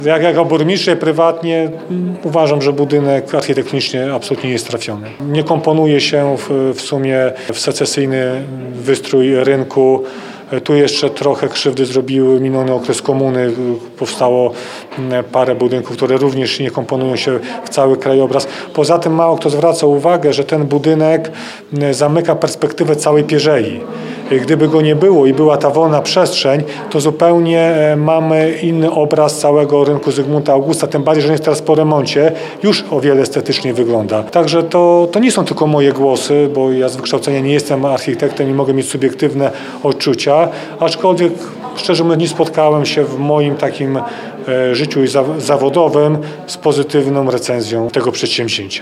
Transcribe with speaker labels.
Speaker 1: Jako burmistrz prywatnie uważam, że budynek architektonicznie absolutnie nie jest trafiony. Nie komponuje się w sumie w secesyjny wystrój rynku. Tu jeszcze trochę krzywdy zrobił miniony okres komuny. Powstało parę budynków, które również nie komponują się w cały krajobraz. Poza tym mało kto zwraca uwagę, że ten budynek zamyka perspektywę całej Pierzei. Gdyby go nie było i była ta wolna przestrzeń, to zupełnie mamy inny obraz całego rynku Zygmunta Augusta, tym bardziej, że on jest teraz po remoncie, już o wiele estetycznie wygląda. Także to nie są tylko moje głosy, bo ja z wykształcenia nie jestem architektem i mogę mieć subiektywne odczucia, aczkolwiek szczerze mówiąc nie spotkałem się w moim takim życiu zawodowym z pozytywną recenzją tego przedsięwzięcia.